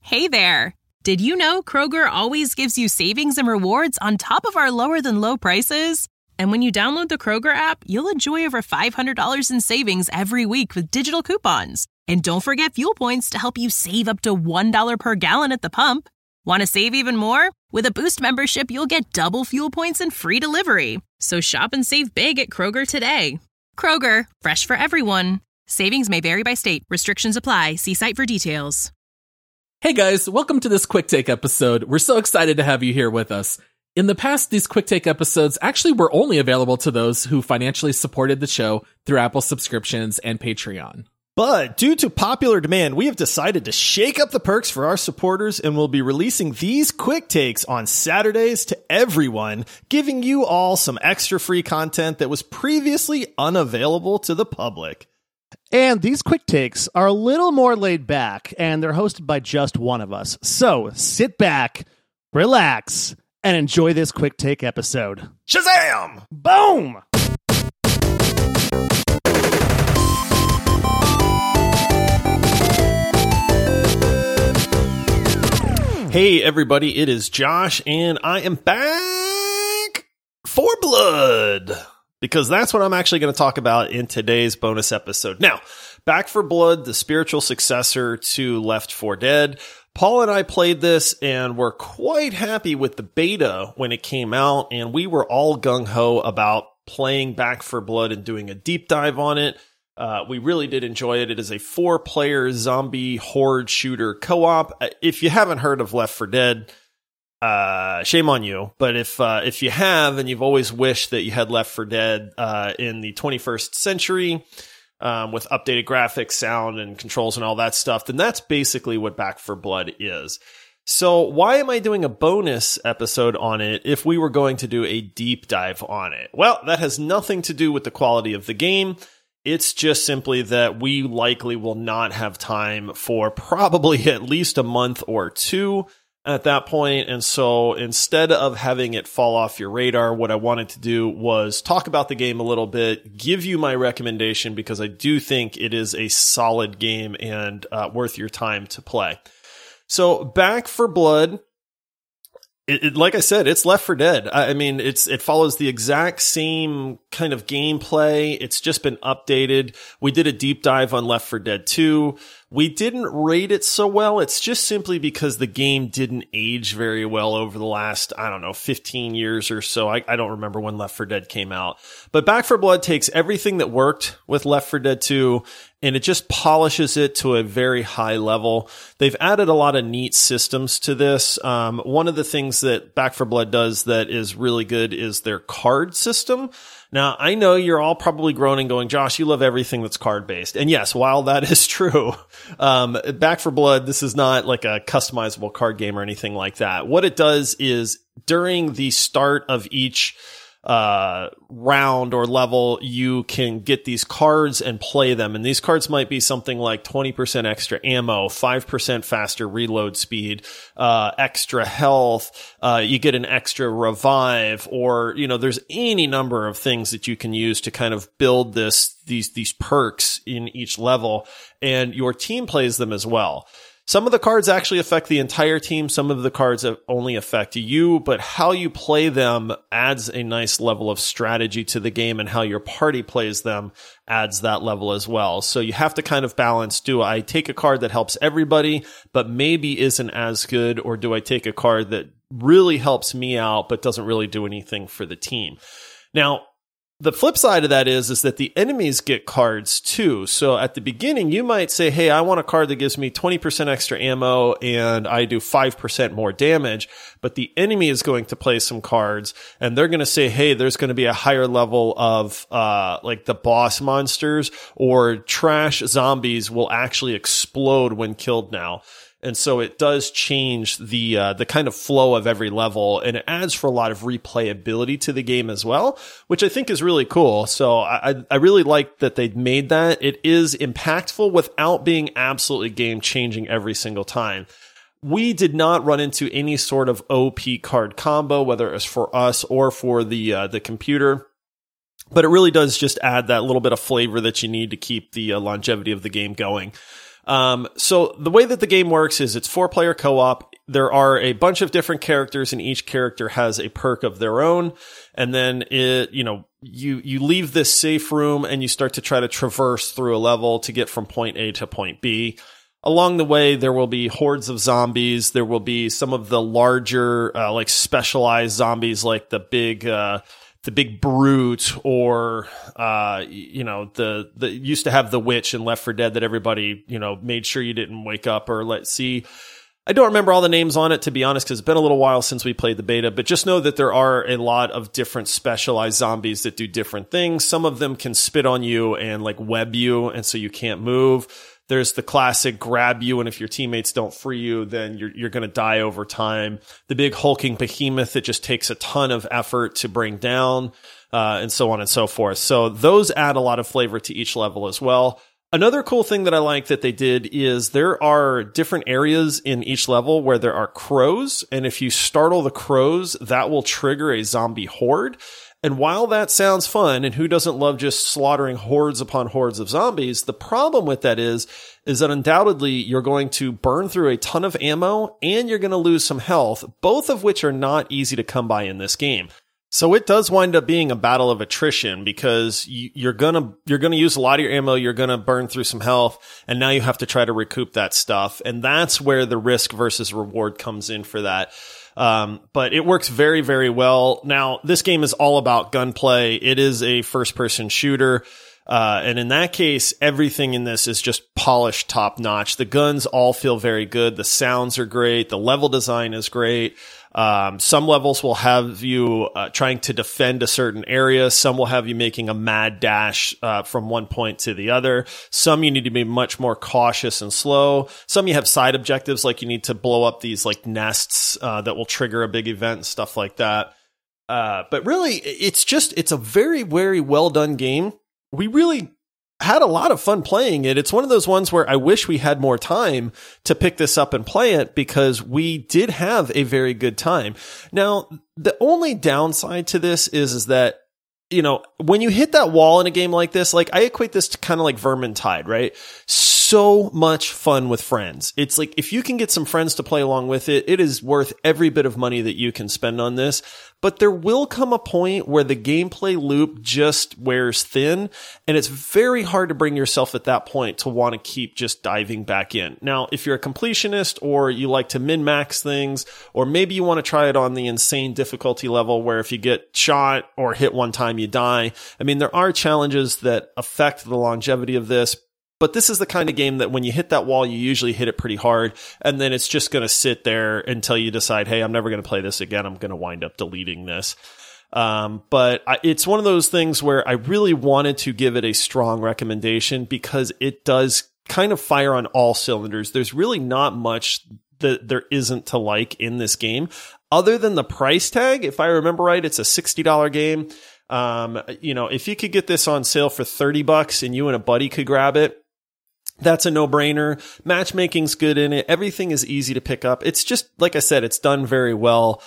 Hey there! Did you know Kroger always gives you savings and rewards on top of our lower-than-low prices? And when you download the Kroger app, you'll enjoy over $500 in savings every week with digital coupons. And don't forget fuel points to help you save up to $1 per gallon at the pump. Want to save even more? With a Boost membership, you'll get double fuel points and free delivery. So shop and save big at Kroger today. Kroger, fresh for everyone. Savings may vary by state. Restrictions apply. See site for details. Hey guys, welcome to this Quick Take episode. We're so excited to have you here with us. In the past, these Quick Take episodes actually were only available to those who financially supported the show through Apple subscriptions and Patreon. But due to popular demand, we have decided to shake up the perks for our supporters and will be releasing these Quick Takes on Saturdays to everyone, giving you all some extra free content that was previously unavailable to the public. And these Quick Takes are a little more laid back, and they're hosted by just one of us. So sit back, relax, and enjoy this Quick Take episode. Shazam! Boom! Hey everybody, it is Josh, and I am back for Blood, because that's what I'm actually going to talk about in today's bonus episode. Now, Back 4 Blood, the spiritual successor to Left 4 Dead. Paul and I played this and were quite happy with the beta when it came out, and we were all gung-ho about playing Back 4 Blood and doing a deep dive on it. We really did enjoy it. It is a 4-player zombie horde shooter co-op. If you haven't heard of Left 4 Dead, shame on you. But if you have, and you've always wished that you had Left 4 Dead in the 21st century, with updated graphics, sound, and controls and all that stuff, then that's basically what Back 4 Blood is. So why am I doing a bonus episode on it if we were going to do a deep dive on it? Well, that has nothing to do with the quality of the game. It's just simply that we likely will not have time for probably at least a month or two at that point. And so instead of having it fall off your radar, what I wanted to do was talk about the game a little bit, give you my recommendation, because I do think it is a solid game and worth your time to play. So Back 4 Blood, like I said, it's Left 4 Dead. I mean, it follows the exact same kind of gameplay. It's just been updated. We did a deep dive on Left 4 Dead 2. We didn't rate it so well. It's just simply because the game didn't age very well over the last, 15 years or so. I don't remember when Left 4 Dead came out. But Back 4 Blood takes everything that worked with Left 4 Dead 2 and it just polishes it to a very high level. They've added a lot of neat systems to this. One of the things that Back 4 Blood does that is really good is their card system. Now, I know you're all probably groaning going, Josh, you love everything that's card-based. And yes, while that is true, Back 4 Blood, this is not like a customizable card game or anything like that. What it does is during the start of each round or level, you can get these cards and play them. And these cards might be something like 20% extra ammo, 5% faster reload speed, extra health, you get an extra revive, or, there's any number of things that you can use to kind of build these perks in each level, and your team plays them as well. Some of the cards actually affect the entire team. Some of the cards only affect you, but how you play them adds a nice level of strategy to the game, and how your party plays them adds that level as well. So you have to kind of balance, do I take a card that helps everybody, but maybe isn't as good, or do I take a card that really helps me out, but doesn't really do anything for the team? Now, the flip side of that is that the enemies get cards too. So at the beginning, you might say, hey, I want a card that gives me 20% extra ammo and I do 5% more damage. But the enemy is going to play some cards and they're going to say, hey, there's going to be a higher level of, like the boss monsters, or trash zombies will actually explode when killed now. And so it does change the kind of flow of every level, and it adds for a lot of replayability to the game as well, which I think is really cool. So I really like that they made that. It is impactful without being absolutely game changing every single time. We did not run into any sort of OP card combo, whether it was for us or for the computer. But it really does just add that little bit of flavor that you need to keep the longevity of the game going. So the way that the game works is it's 4-player co-op. There are a bunch of different characters, and each character has a perk of their own. And then you leave this safe room and you start to try to traverse through a level to get from point A to point B. Along the way, there will be hordes of zombies. There will be some of the larger, like specialized zombies, like the big brute, or the used to have the witch in Left 4 Dead that everybody made sure you didn't wake up or let see. I don't remember all the names on it, to be honest, because it's been a little while since we played the beta, but just know that there are a lot of different specialized zombies that do different things. Some of them can spit on you and like web you, and so you can't move. There's the classic grab you, and if your teammates don't free you, then you're going to die over time. The big hulking behemoth that just takes a ton of effort to bring down, and so on and so forth. So those add a lot of flavor to each level as well. Another cool thing that I like that they did is there are different areas in each level where there are crows, and if you startle the crows, that will trigger a zombie horde. And while that sounds fun, and who doesn't love just slaughtering hordes upon hordes of zombies, the problem with that is that undoubtedly you're going to burn through a ton of ammo and you're going to lose some health, both of which are not easy to come by in this game. So it does wind up being a battle of attrition because you're gonna use a lot of your ammo, you're gonna burn through some health, and now you have to try to recoup that stuff. And that's where the risk versus reward comes in for that. But it works very, very well. Now, this game is all about gunplay. It is a first-person shooter. And in that case, everything in this is just polished top notch. The guns all feel very good. The sounds are great. The level design is great. Some levels will have you trying to defend a certain area. Some will have you making a mad dash from one point to the other. Some you need to be much more cautious and slow. Some you have side objectives, like you need to blow up these like nests that will trigger a big event and stuff like that. But really, it's a very, very well done game. We really had a lot of fun playing it. It's one of those ones where I wish we had more time to pick this up and play it, because we did have a very good time. Now, the only downside to this is that, when you hit that wall in a game like this, like I equate this to kind of like Vermintide, right? So much fun with friends. It's like, if you can get some friends to play along with it, it is worth every bit of money that you can spend on this. But there will come a point where the gameplay loop just wears thin, and it's very hard to bring yourself at that point to want to keep just diving back in. Now, if you're a completionist, or you like to min-max things, or maybe you want to try it on the insane difficulty level where if you get shot or hit one time, you die. I mean, there are challenges that affect the longevity of this, but this is the kind of game that when you hit that wall, you usually hit it pretty hard, and then it's just going to sit there until you decide, hey, I'm never going to play this again. I'm going to wind up deleting this. But it's one of those things where I really wanted to give it a strong recommendation, because it does kind of fire on all cylinders. There's really not much that there isn't to like in this game, other than the price tag. If I remember right, it's a $60 game. If you could get this on sale for $30 and you and a buddy could grab it, that's a no-brainer. Matchmaking's good in it. Everything is easy to pick up. It's just, like I said, it's done very well.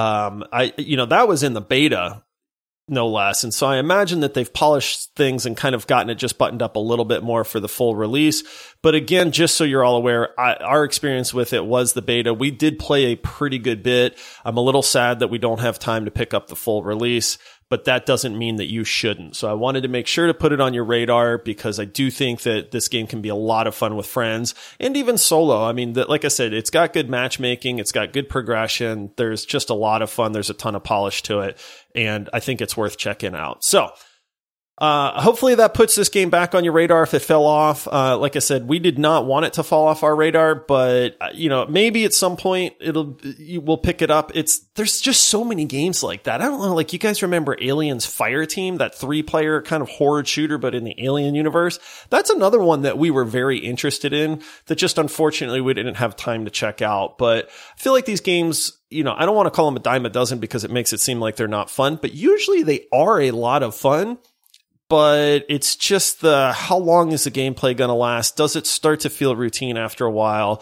That was in the beta, no less. And so I imagine that they've polished things and kind of gotten it just buttoned up a little bit more for the full release. But again, just so you're all aware, our experience with it was the beta. We did play a pretty good bit. I'm a little sad that we don't have time to pick up the full release, but that doesn't mean that you shouldn't. So I wanted to make sure to put it on your radar, because I do think that this game can be a lot of fun with friends and even solo. I mean, like I said, it's got good matchmaking. It's got good progression. There's just a lot of fun. There's a ton of polish to it, and I think it's worth checking out. So hopefully that puts this game back on your radar if it fell off. Like I said, we did not want it to fall off our radar, but maybe at some point we'll pick it up. There's just so many games like that. I don't know, like you guys remember Alien's Fireteam, that 3-player kind of horror shooter, but in the Alien universe? That's another one that we were very interested in that just unfortunately we didn't have time to check out. But I feel like these games, I don't want to call them a dime a dozen because it makes it seem like they're not fun, but usually they are a lot of fun. But it's just how long is the gameplay going to last? Does it start to feel routine after a while?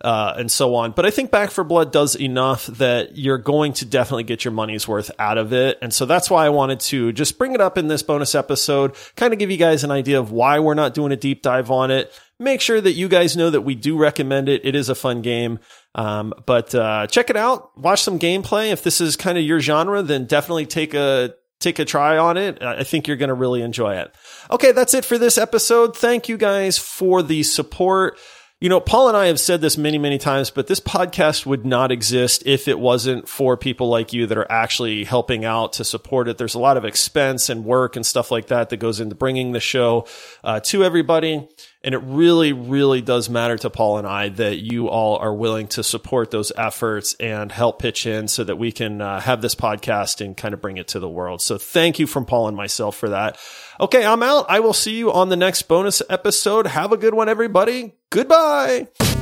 and so on. But I think Back 4 Blood does enough that you're going to definitely get your money's worth out of it. And so that's why I wanted to just bring it up in this bonus episode, kind of give you guys an idea of why we're not doing a deep dive on it. Make sure that you guys know that we do recommend it. It is a fun game. But check it out. Watch some gameplay. If this is kind of your genre, then definitely take a try on it. I think you're going to really enjoy it. Okay, that's it for this episode. Thank you guys for the support. You know, Paul and I have said this many, many times, but this podcast would not exist if it wasn't for people like you that are actually helping out to support it. There's a lot of expense and work and stuff like that goes into bringing the show to everybody. And it really, really does matter to Paul and I that you all are willing to support those efforts and help pitch in so that we can have this podcast and kind of bring it to the world. So thank you from Paul and myself for that. Okay, I'm out. I will see you on the next bonus episode. Have a good one, everybody. Goodbye.